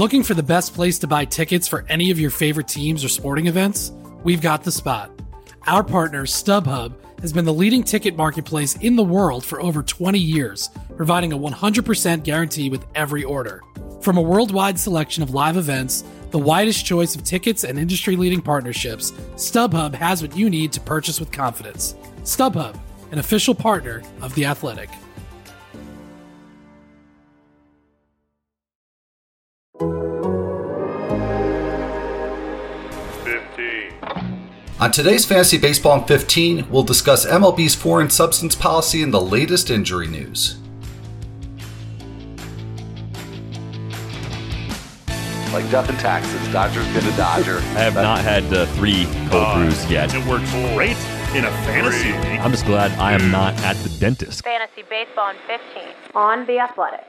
Looking for the best place to buy tickets for any of your favorite teams or sporting events? We've got the spot. Our partner, StubHub, has been the leading ticket marketplace in the world for over 20 years, providing a 100% guarantee with every order. From a worldwide selection of live events, the widest choice of tickets and industry-leading partnerships, StubHub has what you need to purchase with confidence. StubHub, an official partner of The Athletic. On today's Fantasy Baseball in 15, we'll discuss MLB's foreign substance policy and the latest injury news. Like death and taxes, Dodger's gonna Dodger. I have not had 3 cold brews yet. It works great in a fantasy league. I'm just glad I am not at the dentist. Fantasy Baseball in 15 on The Athletic.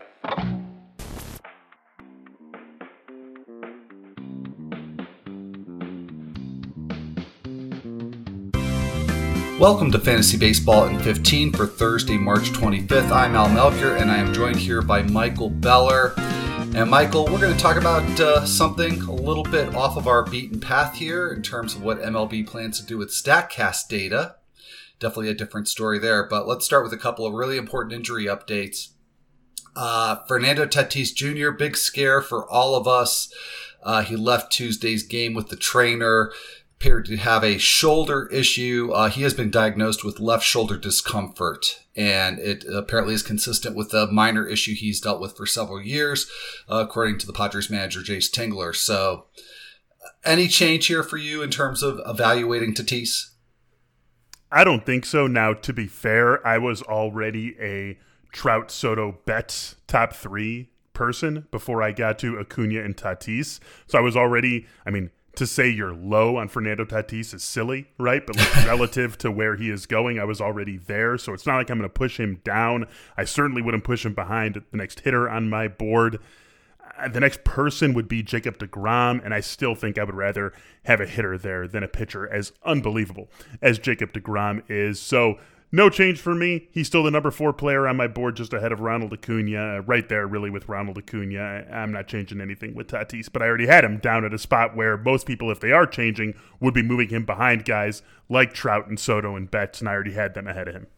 Welcome to Fantasy Baseball in 15 for Thursday, March 25th. I'm Al Melchior, and I am joined here by Michael Beller. And Michael, we're going to talk about something a little bit off of our beaten path here in terms of what MLB plans to do with StatCast data. Definitely a different story there, but let's start with a couple of really important injury updates. Fernando Tatis Jr., big scare for all of us. He left Tuesday's game with the trainer. Appeared to have a shoulder issue. He has been diagnosed with left shoulder discomfort, and it apparently is consistent with the minor issue he's dealt with for several years, according to the Padres manager, Jace Tingler. So any change here for you in terms of evaluating Tatis? I don't think so. Now, to be fair, I was already a Trout, Soto, Betts top 3 person before I got to Acuna and Tatis. So I was already, to say you're low on Fernando Tatis is silly, right? But like relative to where he is going, I was already there. So it's not like I'm going to push him down. I certainly wouldn't push him behind the next hitter on my board. The next person would be Jacob deGrom, and I still think I would rather have a hitter there than a pitcher, as unbelievable as Jacob deGrom is. So no change for me. He's still the number 4 player on my board, just ahead of Ronald Acuna, right there really with Ronald Acuna. I'm not changing anything with Tatis, but I already had him down at a spot where most people, if they are changing, would be moving him behind guys like Trout and Soto and Betts, and I already had them ahead of him.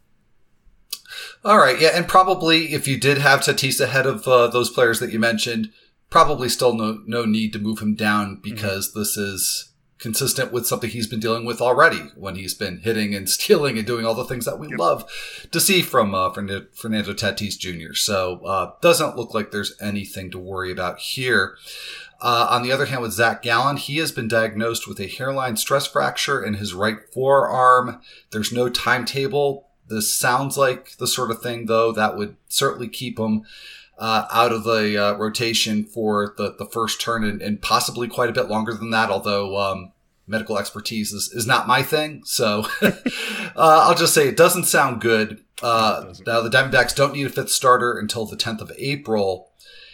All right, yeah, and probably if you did have Tatis ahead of those players that you mentioned, probably still no need to move him down because this is consistent with something he's been dealing with already when he's been hitting and stealing and doing all the things that we love to see from Fernando Tatis Jr. So doesn't look like there's anything to worry about here. On the other hand, with Zach Gallen, he has been diagnosed with a hairline stress fracture in his right forearm. There's no timetable. This sounds like the sort of thing, though, that would certainly keep him out of the rotation for the first turn and possibly quite a bit longer than that, although medical expertise is not my thing. So I'll just say it doesn't sound good. Now, the Diamondbacks don't need a 5th starter until the 10th of April.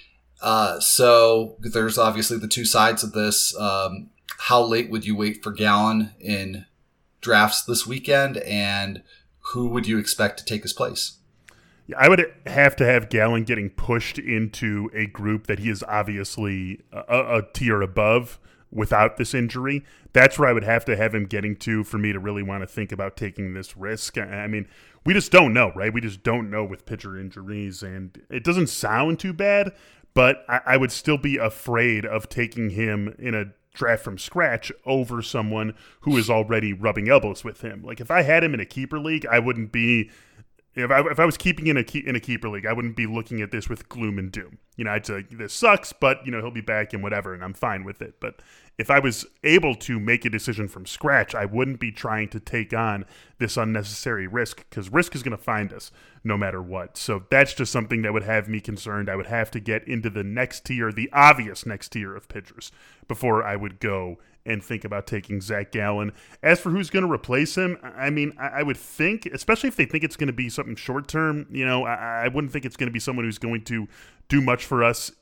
So there's obviously the two sides of this. How late would you wait for Gallen in drafts this weekend, and who would you expect to take his place? I would have to have Gallen getting pushed into a group that he is obviously a tier above without this injury. That's where I would have to have him getting to for me to really want to think about taking this risk. I mean, we just don't know, right? We just don't know with pitcher injuries, and it doesn't sound too bad, but I would still be afraid of taking him in a draft from scratch over someone who is already rubbing elbows with him. Like if I had him in a keeper league, I wouldn't be... If I was keeping in a keeper league, I wouldn't be looking at this with gloom and doom. I'd say this sucks, but he'll be back and whatever, and I'm fine with it. But if I was able to make a decision from scratch, I wouldn't be trying to take on this unnecessary risk, because risk is going to find us no matter what. So that's just something that would have me concerned. I would have to get into the next tier, the obvious next tier of pitchers, before I would go and think about taking Zach Gallen. As for who's going to replace him, I would think, especially if they think it's going to be something short-term, I wouldn't think it's going to be someone who's going to do much for us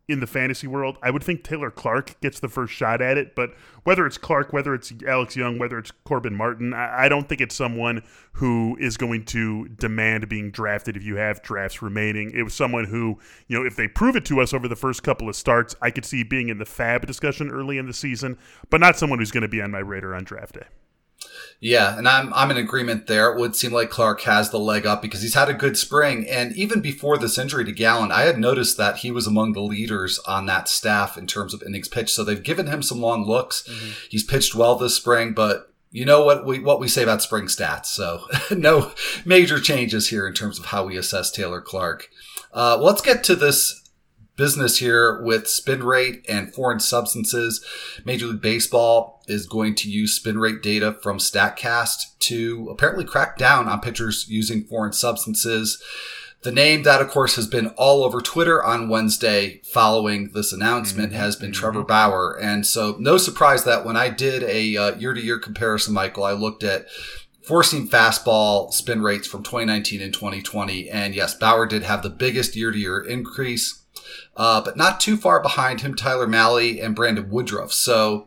in the fantasy world, I would think Taylor Clark gets the first shot at it. But whether it's Clark, whether it's Alex Young, whether it's Corbin Martin, I don't think it's someone who is going to demand being drafted if you have drafts remaining. It was someone who, if they prove it to us over the first couple of starts, I could see being in the fab discussion early in the season, but not someone who's going to be on my radar on draft day. Yeah, and I'm in agreement there. It would seem like Clark has the leg up because he's had a good spring. And even before this injury to Gallen, I had noticed that he was among the leaders on that staff in terms of innings pitched. So they've given him some long looks. Mm-hmm. He's pitched well this spring, but you know what we say about spring stats. So no major changes here in terms of how we assess Taylor Clark. Let's get to this business here with spin rate and foreign substances. Major League Baseball is going to use spin rate data from StatCast to apparently crack down on pitchers using foreign substances. The name that, of course, has been all over Twitter on Wednesday following this announcement has been Trevor Bauer. And so no surprise that when I did a year-to-year comparison, Michael, I looked at four-seam fastball spin rates from 2019 and 2020. And yes, Bauer did have the biggest year-to-year increase. But not too far behind him, Tyler Mahle and Brandon Woodruff. So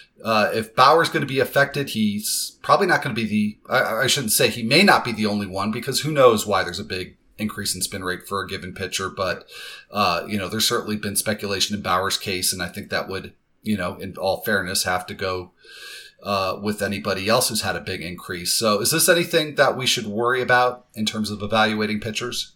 if Bauer's going to be affected, he's probably not going to be I shouldn't say he may not be the only one, because who knows why there's a big increase in spin rate for a given pitcher. But, there's certainly been speculation in Bauer's case, and I think that would, in all fairness, have to go with anybody else who's had a big increase. So is this anything that we should worry about in terms of evaluating pitchers?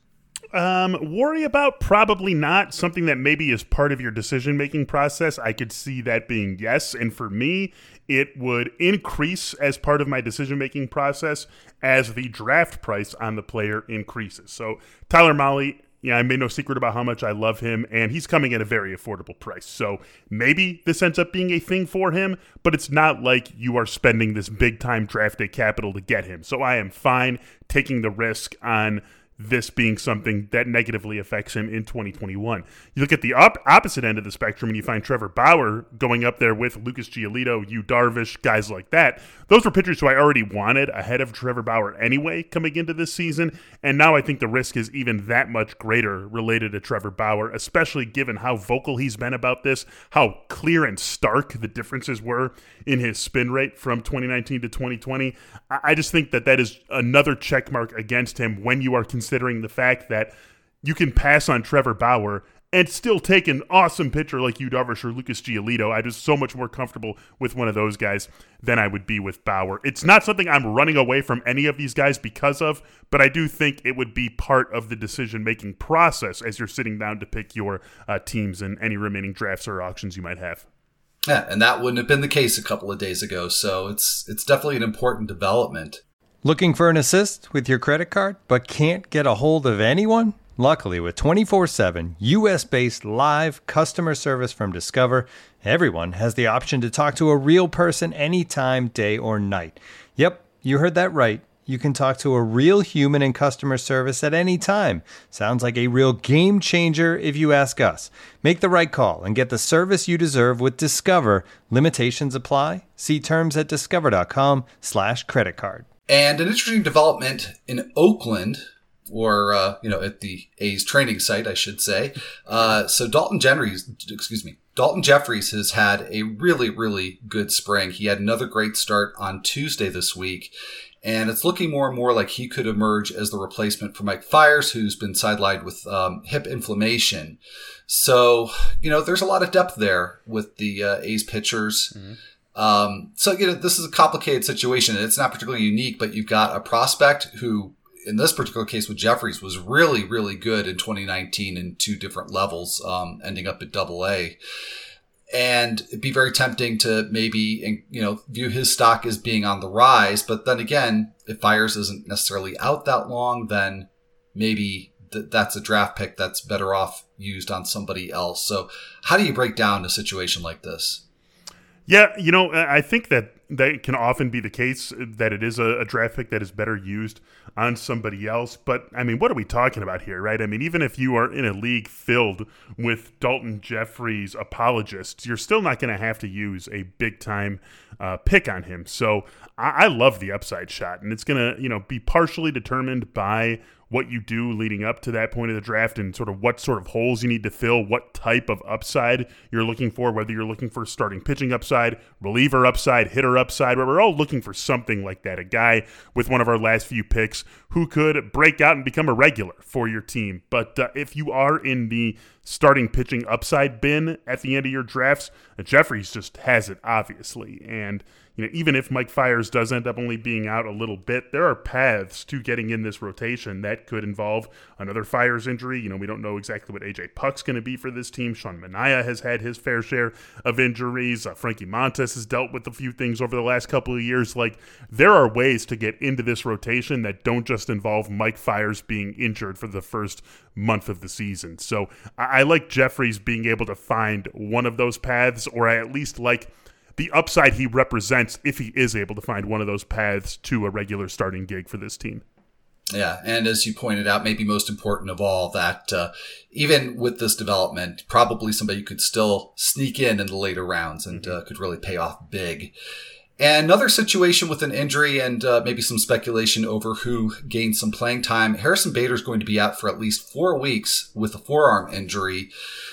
Worry about? Probably not. Something that maybe is part of your decision-making process. I could see that being yes. And for me, it would increase as part of my decision-making process as the draft price on the player increases. So Tyler Mahle, I made no secret about how much I love him, and he's coming at a very affordable price. So maybe this ends up being a thing for him, but it's not like you are spending this big-time draft day capital to get him. So I am fine taking the risk on this being something that negatively affects him in 2021. You look at the opposite end of the spectrum and you find Trevor Bauer going up there with Lucas Giolito, Yu Darvish, guys like that. Those were pitchers who I already wanted ahead of Trevor Bauer anyway coming into this season, and now I think the risk is even that much greater related to Trevor Bauer, especially given how vocal he's been about this, how clear and stark the differences were in his spin rate from 2019 to 2020. I just think that is another check mark against him when you are considering the fact that you can pass on Trevor Bauer and still take an awesome pitcher like Yu Darvish or Lucas Giolito. I'm just so much more comfortable with one of those guys than I would be with Bauer. It's not something I'm running away from any of these guys because of, but I do think it would be part of the decision-making process as you're sitting down to pick your teams and any remaining drafts or auctions you might have. Yeah, and that wouldn't have been the case a couple of days ago, so it's definitely an important development. Looking for an assist with your credit card, but can't get a hold of anyone? Luckily, with 24/7 U.S.-based live customer service from Discover, everyone has the option to talk to a real person anytime, day or night. Yep, you heard that right. You can talk to a real human in customer service at any time. Sounds like a real game changer if you ask us. Make the right call and get the service you deserve with Discover. Limitations apply. See terms at discover.com/creditcard. And an interesting development in Oakland, or, at the A's training site, I should say. So Dalton Jeffries has had a really, really good spring. He had another great start on Tuesday this week. And it's looking more and more like he could emerge as the replacement for Mike Fiers, who's been sidelined with hip inflammation. So, there's a lot of depth there with the A's pitchers. Mm-hmm. This is a complicated situation. It's not particularly unique, but you've got a prospect who, in this particular case with Jeffries, was really, really good in 2019 in two different levels, ending up at AA. And it'd be very tempting to maybe, view his stock as being on the rise. But then again, if Fiers isn't necessarily out that long, then maybe that's a draft pick that's better off used on somebody else. So how do you break down a situation like this? Yeah, I think that can often be the case, that it is a draft pick that is better used on somebody else. But, what are we talking about here, right? Even if you are in a league filled with Dalton Jeffries apologists, you're still not going to have to use a big-time pick on him. So I love the upside shot, and it's going to, be partially determined by what you do leading up to that point of the draft and sort of what sort of holes you need to fill, what type of upside you're looking for, whether you're looking for starting pitching upside, reliever upside, hitter upside, where we're all looking for something like that, a guy with one of our last few picks who could break out and become a regular for your team. But if you are in the starting pitching upside bin at the end of your drafts, Jefferies just has it, obviously. And even if Mike Fiers does end up only being out a little bit, there are paths to getting in this rotation that could involve another Fiers injury. We don't know exactly what A.J. Puck's going to be for this team. Sean Manaea has had his fair share of injuries. Frankie Montes has dealt with a few things over the last couple of years. Like, there are ways to get into this rotation that don't just involve Mike Fiers being injured for the first month of the season. So I like Jefferies being able to find one of those paths, or I at least like the upside he represents if he is able to find one of those paths to a regular starting gig for this team. Yeah, and as you pointed out, maybe most important of all, that even with this development, probably somebody could still sneak in the later rounds and could really pay off big. And another situation with an injury and maybe some speculation over who gained some playing time. Harrison Bader is going to be out for at least 4 weeks with a forearm injury.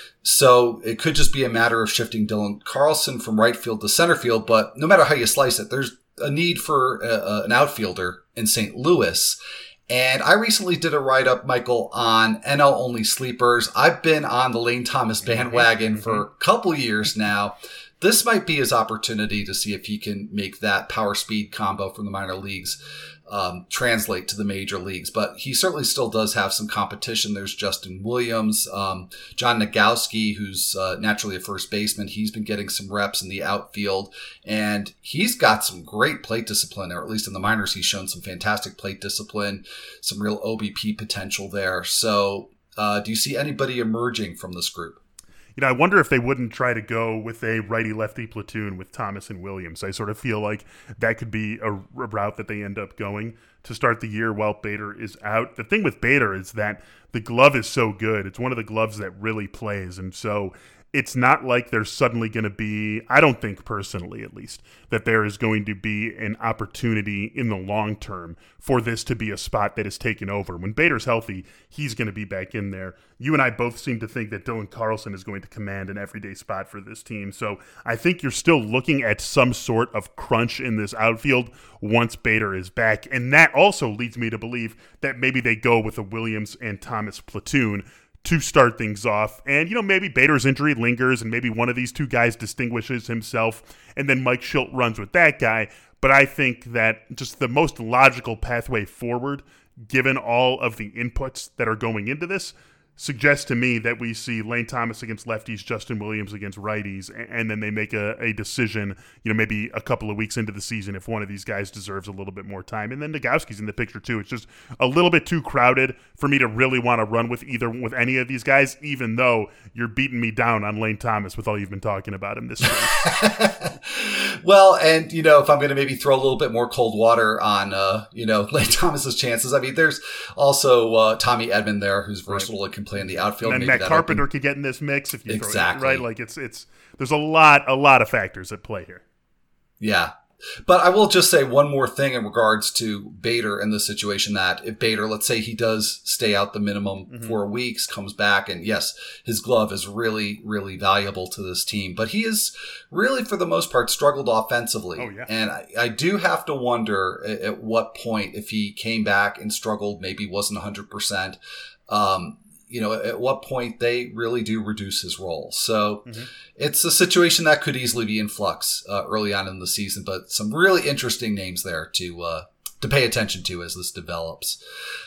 So it could just be a matter of shifting Dylan Carlson from right field to center field. But no matter how you slice it, there's a need for an outfielder in St. Louis. And I recently did a write-up, Michael, on NL-only sleepers. I've been on the Lane Thomas bandwagon for a couple years now. This might be his opportunity to see if he can make that power-speed combo from the minor leagues translate to the major leagues. But he certainly still does have some competition. There's Justin Williams, John Nagowski, who's naturally a first baseman. He's been getting some reps in the outfield, and he's got some great plate discipline, or at least in the minors, he's shown some fantastic plate discipline, some real OBP potential there. So do you see anybody emerging from this group? I wonder if they wouldn't try to go with a righty-lefty platoon with Thomas and Williams. I sort of feel like that could be a route that they end up going to start the year while Bader is out. The thing with Bader is that the glove is so good. It's one of the gloves that really plays, and so it's not like there's suddenly going to be, I don't think personally at least, that there is going to be an opportunity in the long term for this to be a spot that is taken over. When Bader's healthy, he's going to be back in there. You and I both seem to think that Dylan Carlson is going to command an everyday spot for this team. So I think you're still looking at some sort of crunch in this outfield once Bader is back. And that also leads me to believe that maybe they go with a Williams and Thomas platoon to start things off. And, maybe Bader's injury lingers and maybe one of these two guys distinguishes himself and then Mike Schilt runs with that guy. But I think that just the most logical pathway forward, given all of the inputs that are going into this, suggests to me that we see Lane Thomas against lefties, Justin Williams against righties, and then they make a decision, maybe a couple of weeks into the season if one of these guys deserves a little bit more time. And then Nagowski's in the picture too. It's just a little bit too crowded for me to really want to run with any of these guys, even though you're beating me down on Lane Thomas with all you've been talking about him this week. Well, and, if I'm going to maybe throw a little bit more cold water on, Lane Thomas's chances, I mean, there's also Tommy Edman there, who's versatile and can play in the outfield. And Matt Carpenter could get in this mix if you throw it, right? Like it's there's a lot of factors at play here. Yeah. But I will just say one more thing in regards to Bader in this situation, that if Bader, let's say he does stay out the minimum 4 weeks, comes back, and yes, his glove is really, really valuable to this team, but he has really, for the most part, struggled offensively. Oh, yeah. And I do have to wonder at what point, if he came back and struggled, maybe wasn't 100%, at what point they really do reduce his role. So it's a situation that could easily be in flux early on in the season, but some really interesting names there to pay attention to as this develops.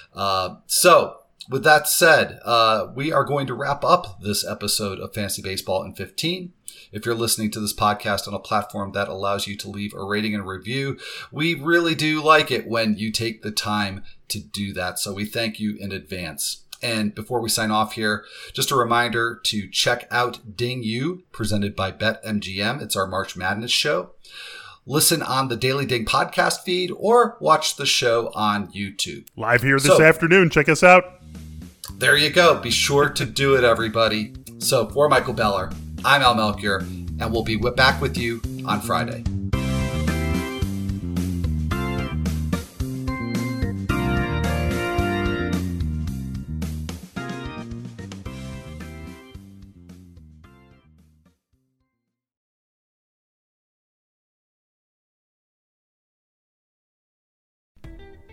So with that said, we are going to wrap up this episode of Fantasy Baseball in 15. If you're listening to this podcast on a platform that allows you to leave a rating and a review, we really do like it when you take the time to do that. So we thank you in advance. And before we sign off here, just a reminder to check out Ding You, presented by BetMGM. It's our March Madness show. Listen on the Daily Ding podcast feed or watch the show on YouTube. Live here this afternoon. Check us out. There you go. Be sure to do it, everybody. So for Michael Beller, I'm Al Melchior, and we'll be back with you on Friday.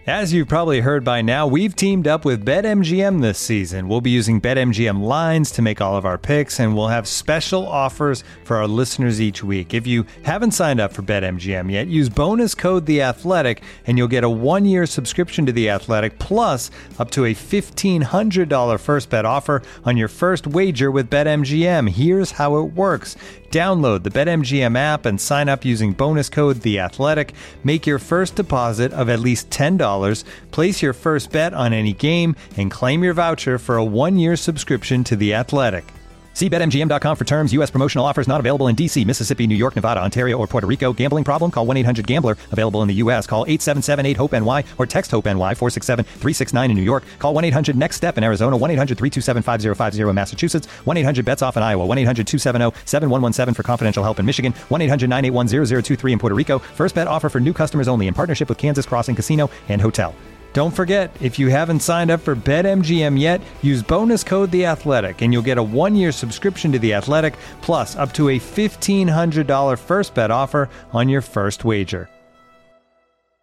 As you've probably heard by now, we've teamed up with BetMGM this season. We'll be using BetMGM lines to make all of our picks, and we'll have special offers for our listeners each week. If you haven't signed up for BetMGM yet, use bonus code The Athletic, and you'll get a 1-year subscription to The Athletic, plus up to a $1,500 first bet offer on your first wager with BetMGM. Here's how it works. Download the BetMGM app and sign up using bonus code The Athletic. Make your first deposit of at least $10. Place your first bet on any game and claim your voucher for a 1-year subscription to The Athletic. See BetMGM.com for terms. U.S. promotional offers not available in D.C., Mississippi, New York, Nevada, Ontario, or Puerto Rico. Gambling problem? Call 1-800-GAMBLER. Available in the U.S. Call 877-8-HOPE-NY or text HOPE-NY 467-369 in New York. Call 1-800-NEXT-STEP in Arizona. 1-800-327-5050 in Massachusetts. 1-800-BETS-OFF in Iowa. 1-800-270-7117 for confidential help in Michigan. 1-800-981-0023 in Puerto Rico. First bet offer for new customers only in partnership with Kansas Crossing Casino and Hotel. Don't forget, if you haven't signed up for BetMGM yet, use bonus code The Athletic, and you'll get a 1-year subscription to The Athletic, plus up to a $1,500 first bet offer on your first wager.